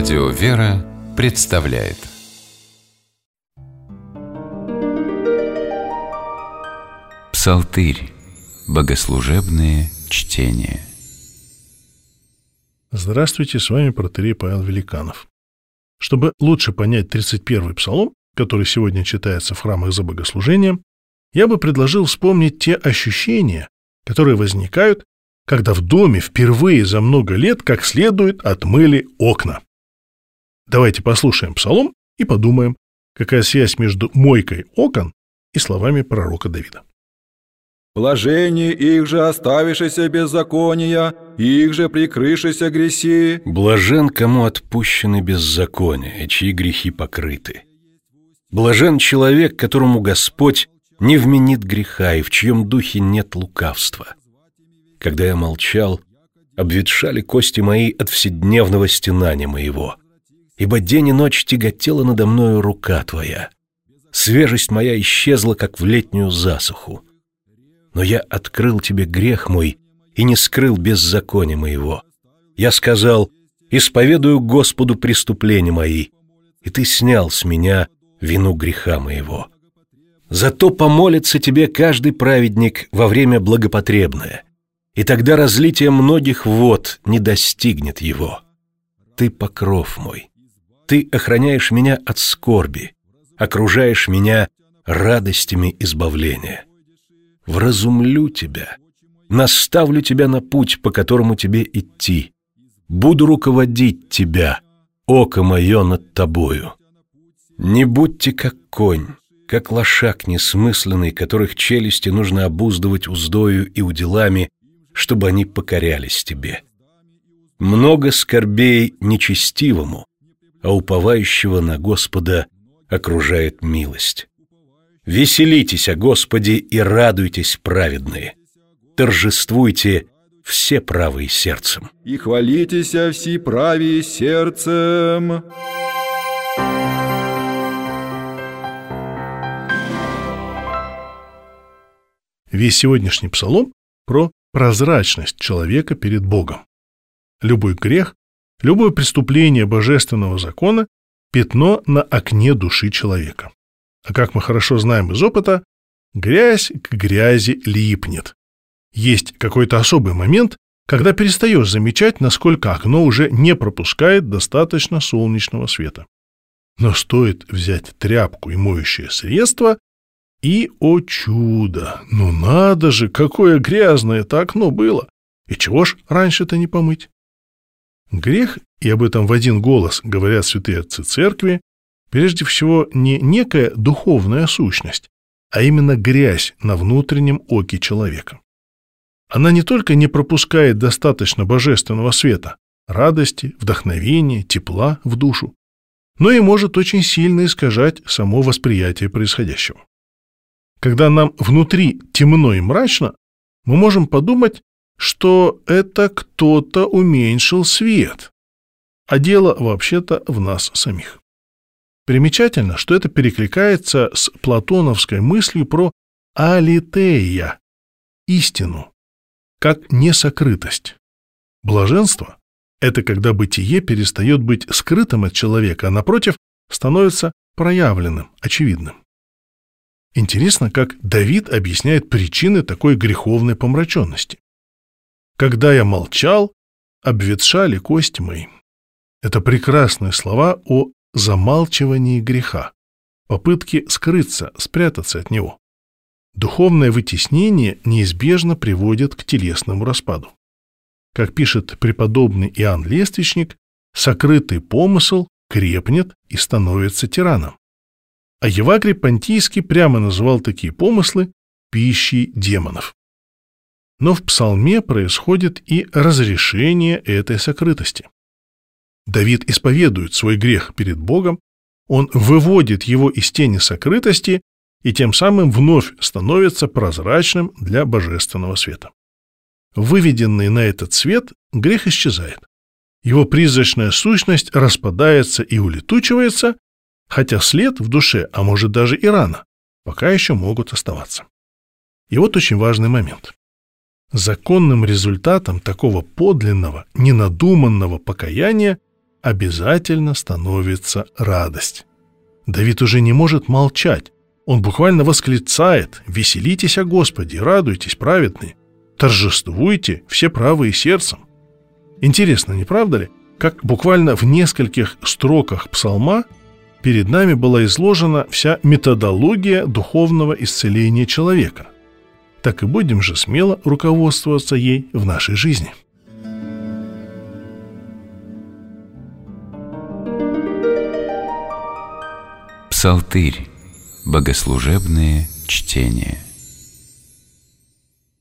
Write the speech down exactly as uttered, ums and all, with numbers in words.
Радио «Вера» представляет Псалтырь. Богослужебные чтения. Здравствуйте, с вами протоиерей Павел Великанов. Чтобы лучше понять тридцать первый псалом, который сегодня читается в храмах за богослужением, я бы предложил вспомнить те ощущения, которые возникают, когда в доме впервые за много лет как следует отмыли окна. Давайте послушаем псалом и подумаем, какая связь между мойкой окон и словами пророка Давида. «Блажение их же оставившися беззакония, их же прикрывшися греси». Блажен, кому отпущены беззакония, чьи грехи покрыты. Блажен человек, которому Господь не вменит греха и в чьем духе нет лукавства. Когда я молчал, обветшали кости мои от вседневного стенания моего, ибо день и ночь тяготела надо мною рука Твоя. Свежесть моя исчезла, как в летнюю засуху. Но я открыл Тебе грех мой и не скрыл беззакония моего. Я сказал: исповедую Господу преступления мои, и Ты снял с меня вину греха моего. Зато помолится Тебе каждый праведник во время благопотребное, и тогда разлитие многих вод не достигнет его. Ты покров мой, Ты охраняешь меня от скорби, окружаешь меня радостями избавления. Вразумлю Тебя, наставлю Тебя на путь, по которому Тебе идти. Буду руководить Тебя, око мое над Тобою. Не будьте как конь, как лошак несмысленный, которых челюсти нужно обуздывать уздою и уделами, чтобы они покорялись Тебе. Много скорбей нечестивому, а уповающего на Господа окружает милость. Веселитесь о Господе и радуйтесь, праведные. Торжествуйте все правые сердцем. И хвалитесь все правые сердцем. Весь сегодняшний псалом про прозрачность человека перед Богом. Любой грех, любое преступление божественного закона – пятно на окне души человека. А как мы хорошо знаем из опыта, грязь к грязи липнет. Есть какой-то особый момент, когда перестаешь замечать, насколько окно уже не пропускает достаточно солнечного света. Но стоит взять тряпку и моющее средство, и, о чудо, ну надо же, какое грязное это окно было! И чего ж раньше-то не помыть? Грех, и об этом в один голос говорят святые отцы церкви, прежде всего не некая духовная сущность, а именно грязь на внутреннем оке человека. Она не только не пропускает достаточно божественного света, радости, вдохновения, тепла в душу, но и может очень сильно искажать само восприятие происходящего. Когда нам внутри темно и мрачно, мы можем подумать, что это кто-то уменьшил свет, а дело вообще-то в нас самих. Примечательно, что это перекликается с платоновской мыслью про алитея, истину, как несокрытость. Блаженство – это когда бытие перестает быть скрытым от человека, а напротив становится проявленным, очевидным. Интересно, как Давид объясняет причины такой греховной помраченности. «Когда я молчал, обветшали кости мои». Это прекрасные слова о замалчивании греха, попытке скрыться, спрятаться от него. Духовное вытеснение неизбежно приводит к телесному распаду. Как пишет преподобный Иоанн Лествичник, сокрытый помысл крепнет и становится тираном. А Евагрий Понтийский прямо называл такие помыслы пищей демонов. Но в псалме происходит и разрешение этой сокрытости. Давид исповедует свой грех перед Богом, он выводит его из тени сокрытости и тем самым вновь становится прозрачным для божественного света. Выведенный на этот свет, грех исчезает. Его призрачная сущность распадается и улетучивается, хотя след в душе, а может даже и рана, пока еще могут оставаться. И вот очень важный момент. Законным результатом такого подлинного, ненадуманного покаяния обязательно становится радость. Давид уже не может молчать. Он буквально восклицает: «Веселитесь о Господе, радуйтесь, праведные, торжествуйте, все правые сердцем». Интересно, не правда ли, как буквально в нескольких строках псалма перед нами была изложена вся методология духовного исцеления человека. Так и будем же смело руководствоваться ей в нашей жизни. Псалтырь. Богослужебные чтения.